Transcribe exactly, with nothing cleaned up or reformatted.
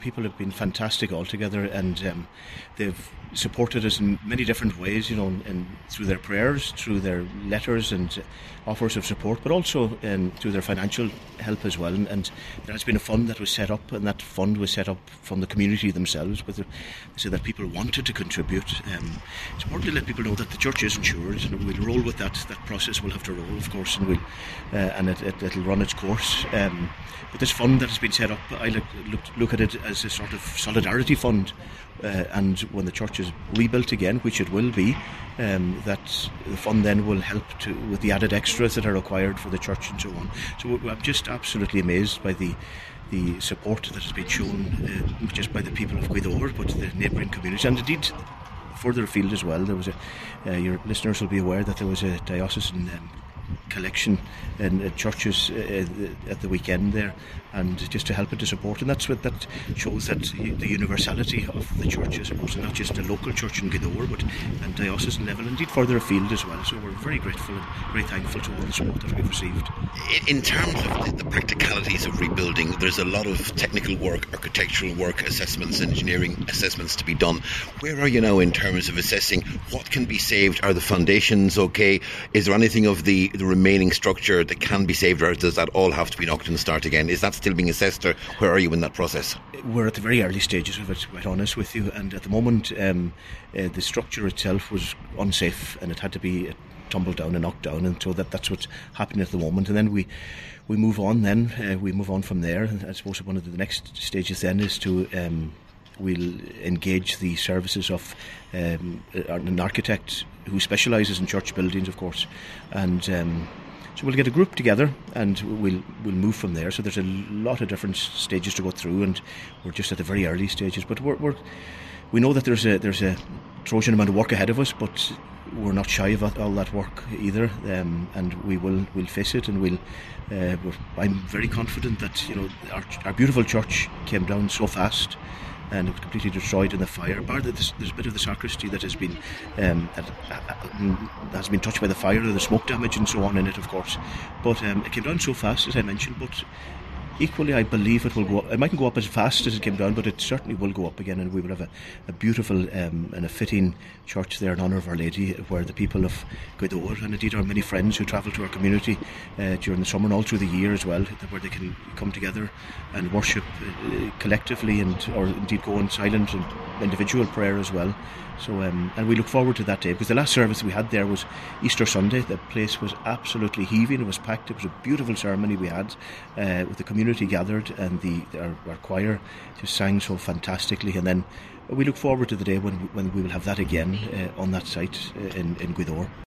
People have been fantastic altogether, and um, they've supported us in many different ways, you know, and through their prayers, through their letters and offers of support, but also um, through their financial help as well. And, and there has been a fund that was set up, and that fund was set up from the community themselves, with the, so that people wanted to contribute. Um, it's important to let people know that the church is insured, and we'll roll with that. That process will have to roll, of course, and we'll uh, and it, it, it'll run its course. Um, but this fund that has been set up, I look, look, look at it as a sort of solidarity fund, uh, and when the church is rebuilt again, which it will be, um, that the fund then will help to with the added extras that are required for the church and so on. So I'm just absolutely amazed by the the support that has been shown, uh, not just by the people of Gweedore, but the neighbouring communities, and indeed further afield as well. There was a uh, your listeners will be aware that there was a diocesan um, collection in uh, churches uh, at the weekend there, and just to help it to support, and that's what that shows, that the universality of the church, I suppose, and not just a local church in Gweedore, but and diocesan level, indeed further afield as well. So we're very grateful and very thankful to all the support that we've received. In terms of the, the practicalities of rebuilding, there's a lot of technical work, architectural work, assessments, engineering assessments to be done. Where are you now in terms of assessing what can be saved? Are the foundations okay? Is there anything of the, the remaining structure that can be saved, or does that all have to be knocked and start again? Is that still being assessed, or where are you in that process? We're at the very early stages of it, to be quite honest with you, and at the moment um, uh, the structure itself was unsafe, and it had to be tumbled down and knocked down, and so that, that's what's happening at the moment. And then we we move on then uh, we move on from there, and I suppose one of the next stages then is to um, we'll engage the services of um, an architect who specialises in church buildings, of course, and um, so we'll get a group together and we'll we'll move from there. So there's a lot of different stages to go through, and we're just at the very early stages. But we're, we're we know that there's a there's a Trojan amount of work ahead of us, but we're not shy of all that work either, um, and we will we'll face it, and we'll. Uh, we're, I'm very confident that you know our, our beautiful church came down so fast, and it was completely destroyed in the fire. Bar that there's, there's a bit of the sacristy that has been um, that, uh, has been touched by the fire, or the smoke damage and so on in it, of course. But um, it came down so fast, as I mentioned. But equally, I believe it will go up. It mightn't go up as fast as it came down, but it certainly will go up again, and we will have a, a beautiful um, and a fitting church there in honour of Our Lady, where the people of Gweedore, and indeed our many friends who travel to our community uh, during the summer and all through the year as well, where they can come together and worship uh, collectively, and or indeed go in silent and individual prayer as well. So, um, and we look forward to that day, because the last service we had there was Easter Sunday. The place was absolutely heaving. It was packed. It was a beautiful ceremony we had uh, with the community gathered, and the our, our choir just sang so fantastically. And then we look forward to the day when when we will have that again uh, on that site uh, in, in Gweedore.